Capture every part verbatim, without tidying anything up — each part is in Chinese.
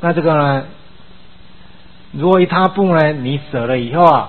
那这个呢，如果一他部呢，你舍了以后啊，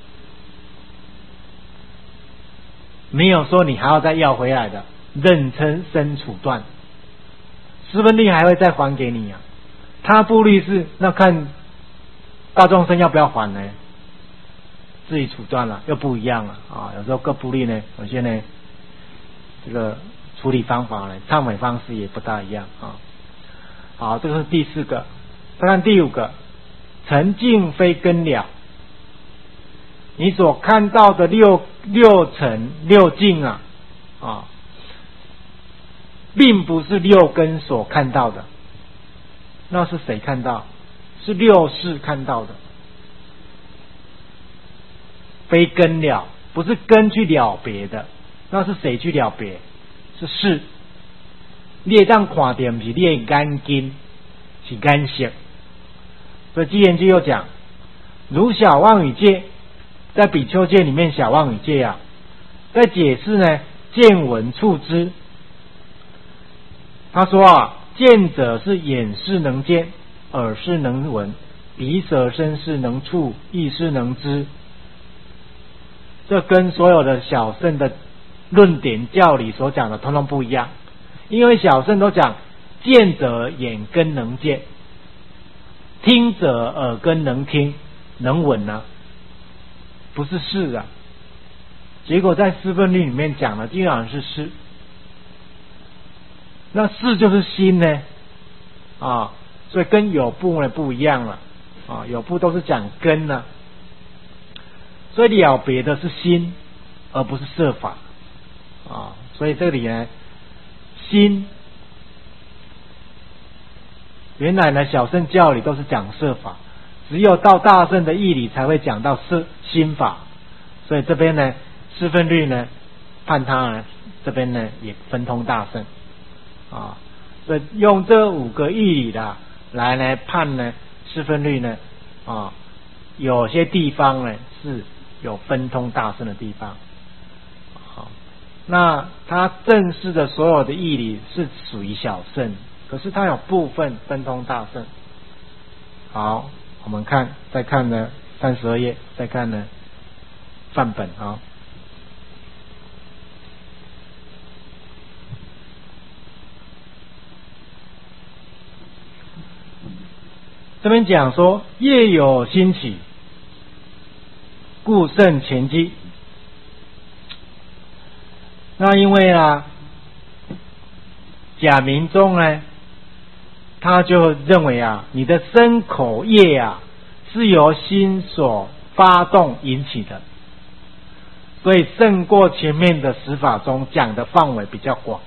没有说你还要再要回来的，任称生处断，四分律还会再还给你啊。他部律是那看大众生要不要还呢？自己处断了又不一样了啊。有时候各部律呢，有些呢，这个处理方法呢，忏悔方式也不大一样啊。好，这个是第四个。再看第五个，沉静非根了。你所看到的六六尘六境啊啊，并不是六根所看到的，那是谁看到？是六识看到的。非根了，不是根去了别的，那是谁去了别？是识。你会当看到不是你的眼睛，是眼识。所以基言就又讲，如小妄语戒，在比丘戒里面小妄语戒啊，在解释呢见闻触知。他说啊，见者是眼识能见，耳识能闻，鼻舌身识能触，意识能知。这跟所有的小乘的论点教理所讲的通通不一样，因为小乘都讲见者眼根能见，听者耳根能听能闻啊，不是识啊。结果在四分律里面讲的竟然是识，那识就是心呢啊，所以跟有部呢不一样了啊，有部都是讲根呢、啊，所以了别的是心，而不是色法啊。所以这里呢，心原来呢小乘教理都是讲色法，只有到大乘的义理才会讲到色心法。所以这边呢四分律呢判他呢这边呢也分通大乘啊，所以用这五个义理的来呢判呢四分律呢啊，有些地方呢是有分通大乘的地方。好，那他正式的所有的义理是属于小乘，可是它有部分分通大乘。好，我们看再看呢三十二页，再看呢范本啊。这边讲说业有兴起，故胜前机。那因为啊，假名中呢，他就认为啊，你的身口业啊是由心所发动引起的，所以胜过前面的十法中讲的范围比较广。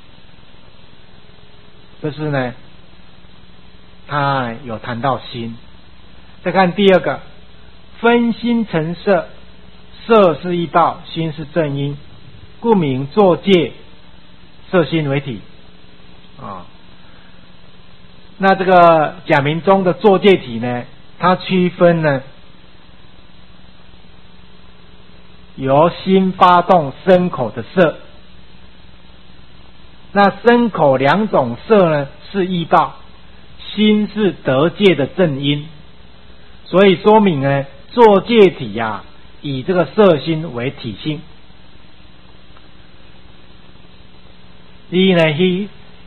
这是呢，他有谈到心。再看第二个，分心成色，色是依报，心是正因，故名作界，色心为体啊。那这个假名中的作界体呢，它区分呢由心发动身口的色，那身口两种色呢是依报，心是得界的正因，所以说明呢作界体啊以这个色心为体性。你呢去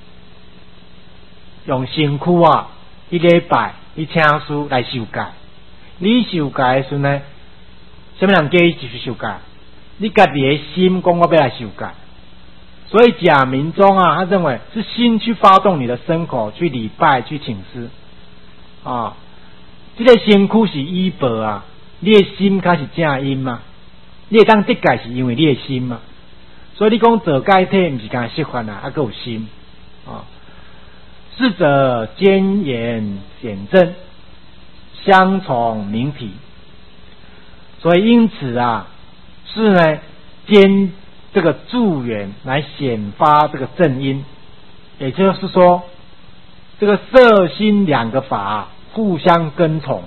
用身躯啊一礼拜去请书来受戒，你受戒的时候呢，什么人叫你继续受戒？你家己的心讲我要来受戒。所以假名中啊，他认为是心去发动你的身口去礼拜去请示啊，这个身躯是依报啊，你的心开始正因嘛，你会当得戒是因为你的心嘛，所以你讲做戒体不是讲习惯啊，还有心啊。是者兼言显正，相从明体，所以因此啊，是呢兼这个助缘来显发这个正因，也就是说，这个色心两个法、啊、互相跟从，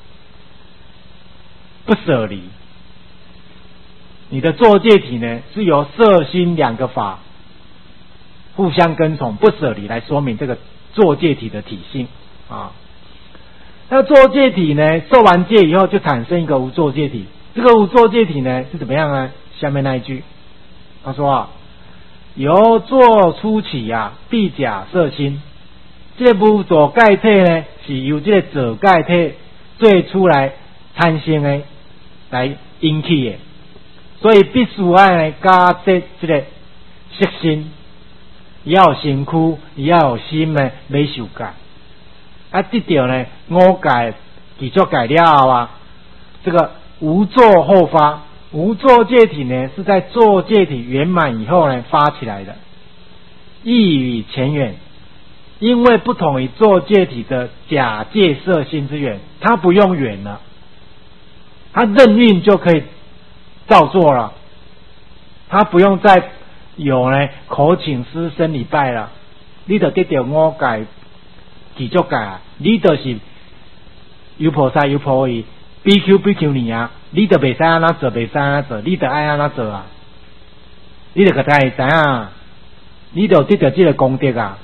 不舍离。你的作界体呢，是由色心两个法互相跟从，不舍离来说明这个作界体的体性啊。 那作戒体呢，受完戒以后就产生一个无作戒体。这个无作戒体呢是怎么样呢？下面那一句，他说啊，由作初起啊，必假设心。这个无作戒体呢，是由这个作戒体最初来产生的，来引起的。所以必须要呢加设这个色心，也要有身躯，也要有心呢，没受戒。啊，得到呢五戒基础戒了后啊，这个无作后发，无作戒体呢是在作戒体圆满以后呢发起来的，异于前缘。因为不同于作戒体的假戒摄心之缘，它不用缘了，它任运就可以照做了，它不用再有呢口请师生礼拜了，你就得到五戒基础戒啊，你就是有菩萨有菩萨，比丘比丘尼啊，你就袂使安那做，袂使安那做，你就爱安那做啊，你就个知知啊，你就得到这个功德啊。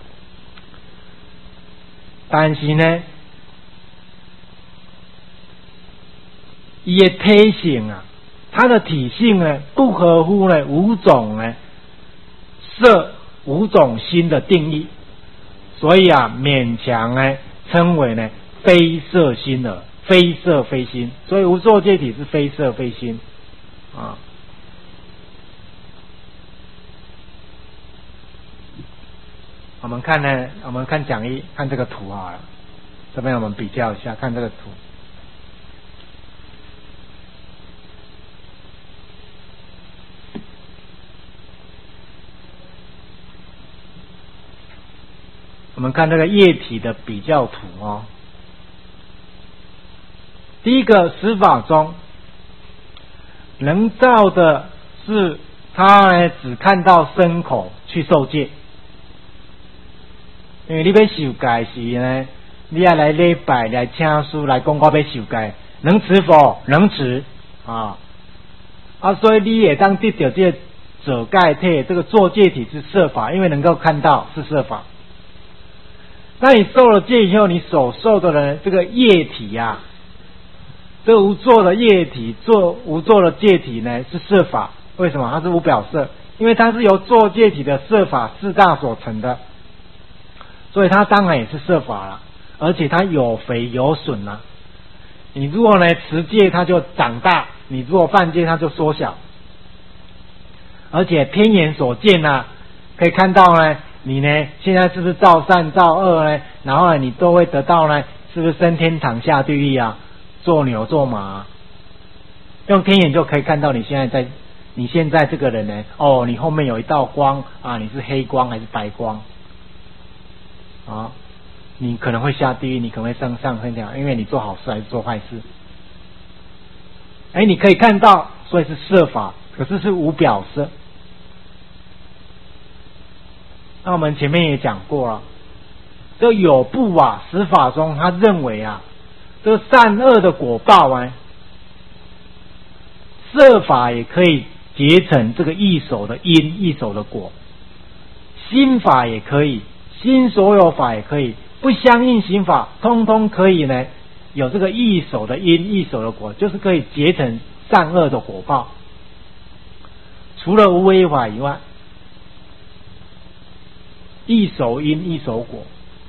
但是呢，伊的体性啊，它的体性呢，不合乎呢五种呢色五种心的定义，所以啊，勉强呢称为呢非色心了，非色非心，所以无作戒体是非色非心啊。我们看呢，我们看讲义，看这个图好了。这边我们比较一下，看这个图。我们看这个液体的比较图哦。第一个十法中，能造的是他呢只看到身口去受戒。因为你要受戒时呢，你要来礼拜、来请书、来讲我要受戒，能持否？能持啊啊！所以你也当得到这个者戒体，这个作戒体是摄法，因为能够看到是摄法。那你受了戒以后，你所受的呢这个业体呀、啊，这个无作的业体，做无作的戒体呢是摄法。为什么？它是无表色，因为它是由作戒体的摄法四大所成的。所以它当然也是摄法了，而且它有肥有损啦。你如果呢持戒，它就长大；你如果犯戒，它就缩小。而且天眼所见啊，可以看到呢，你呢现在是不是造善造恶呢？然后呢，你都会得到呢，是不是升天堂下地狱啊？做牛做马、啊，用天眼就可以看到你现在在，你现在这个人呢，哦，你后面有一道光啊，你是黑光还是白光？啊，你可能会下地狱，你可能会上上天堂，因为你做好事还是做坏事。哎，你可以看到，所以是摄法，可是是无表色。那我们前面也讲过了，这有部啊，十法中他认为啊，这个善恶的果报啊，摄法也可以结成这个一手的因，一手的果，心法也可以。心所有法也可以，不相应行法，通通可以呢，有这个一手的因，一手的果，就是可以结成善恶的果报。除了无为法以外，一手因，一手果。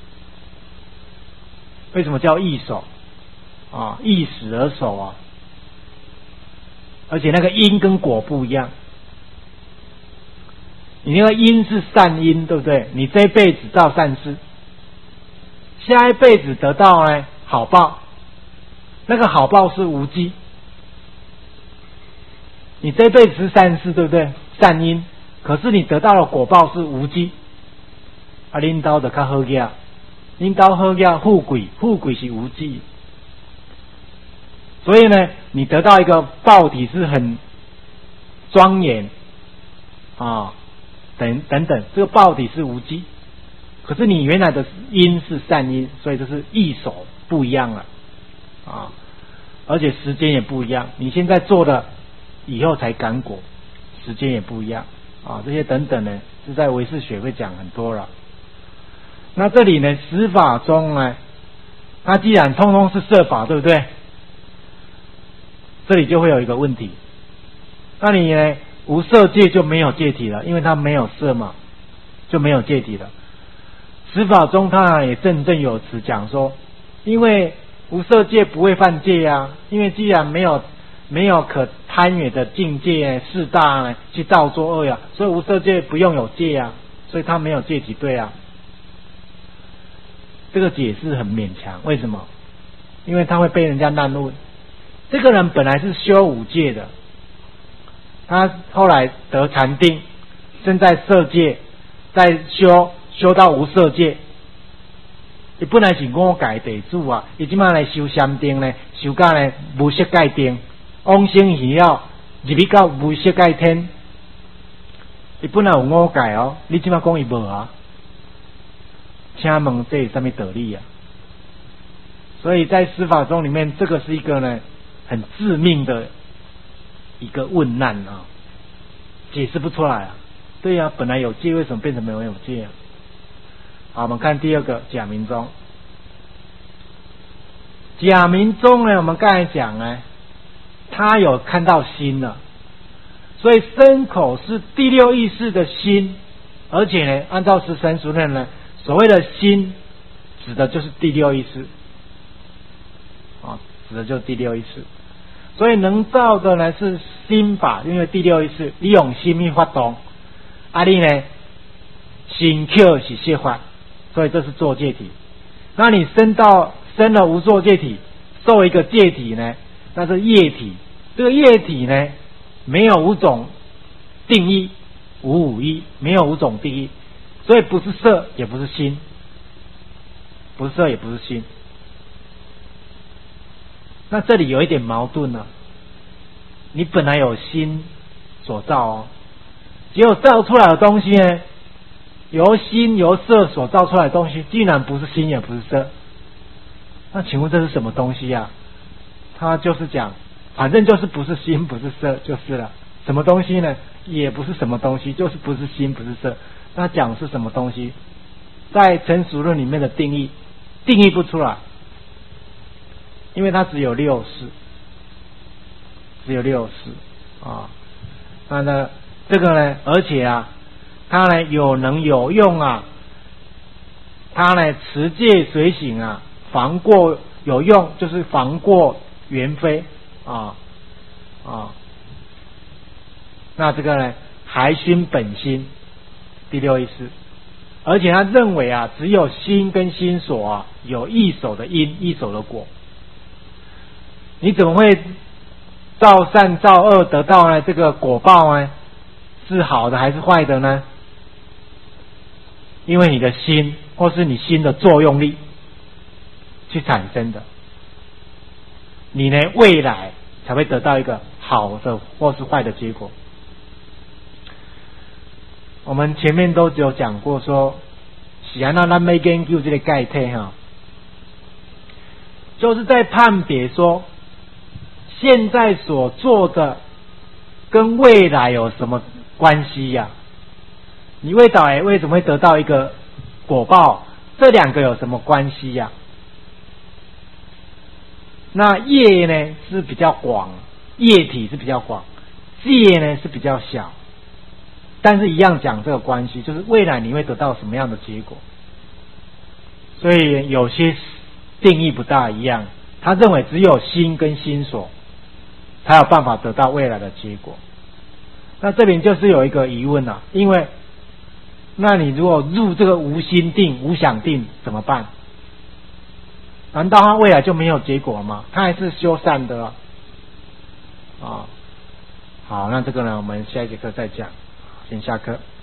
为什么叫一手啊？一时而手啊，而且那个因跟果不一样。你那个因是善因，对不对？你这一辈子造善事，下一辈子得到呢好报，那个好报是无记。你这一辈子是善事，对不对？善因，可是你得到的果报是无记。啊，领导的较好呀，领导好呀，富贵，富贵是无记。所以呢，你得到一个报体是很庄严啊。等等等，这个报体是无记，可是你原来的因是善因，所以这是异手不一样了啊，而且时间也不一样。你现在做的，以后才感果，时间也不一样啊。这些等等呢，是在唯识学会讲很多了。那这里呢，十法中呢， 它既然通通是色法，对不对？这里就会有一个问题，那你呢无色界就没有界体了，因为它没有色嘛，就没有界体了。十法中它也正正有词讲说，因为无色界不会犯戒啊，因为既然没有没有可贪远的境界四大去造作恶呀，所以无色界不用有戒啊，所以它没有戒体，对啊。这个解释很勉强，为什么？因为他会被人家难问。这个人本来是修五戒的，他后来得禅定，身在色界，再修修到无色界。伊本来是五界地主啊，伊即摆来修禅定呢，修到呢无色界定，往生以后入去到无色界天。伊本来有五界哦，你即摆讲伊无啊？请问这是什么道理啊？所以在司法中里面，这个是一个呢很致命的一个问难啊，解释不出来啊。对啊，本来有戒，为什么变成没有戒啊？好，我们看第二个假名中。假名中呢，我们刚才讲呢，他有看到心了，所以身口是第六意识的心，而且呢，按照十三书论呢，所谓的心指的就是第六意识，啊，指的就是第六意识。所以能造的呢是心法，因为第六意识利用心去发动，啊，你呢心口是色法，所以这是作戒体。那你生到生了无作戒体，受一个戒体呢，那是业体。这个业体呢，没有五种定义，五五一，没有五种定义，所以不是色，也不是心，不是色，也不是心。那这里有一点矛盾了、啊，你本来有心所造哦，结果造出来的东西呢，由心由色所造出来的东西，竟然不是心也不是色，那请问这是什么东西啊？他就是讲，反正就是不是心不是色就是了。什么东西呢？也不是什么东西，就是不是心不是色。那讲是什么东西？在成熟论里面的定义，定义不出来。因为它只有六识，只有六识啊，那呢，这个呢，而且啊，它呢有能有用啊，它呢持戒随行啊，防过有用，就是防过缘非啊啊，那这个呢还熏本心，第六意识，而且他认为啊，只有心跟心所啊有一手的因，一手的果。你怎么会造善造恶得到呢？这个果报呢，是好的还是坏的呢？因为你的心或是你心的作用力去产生的，你呢未来才会得到一个好的或是坏的结果。我们前面都只有讲过说，是安那咱没研究这个概念哈，就是在判别说。现在所做的跟未来有什么关系呀、啊？你未来为什么会得到一个果报？这两个有什么关系呀、啊？那业呢是比较广，业体是比较广，戒呢是比较小，但是一样讲这个关系，就是未来你会得到什么样的结果。所以有些定义不大一样，他认为只有心跟心所。才有办法得到未来的结果。那这边就是有一个疑问啊，因为那你如果入这个无心定、无想定怎么办？难道他未来就没有结果吗？他还是修善的啊。啊好，那这个呢，我们下一节课再讲，先下课。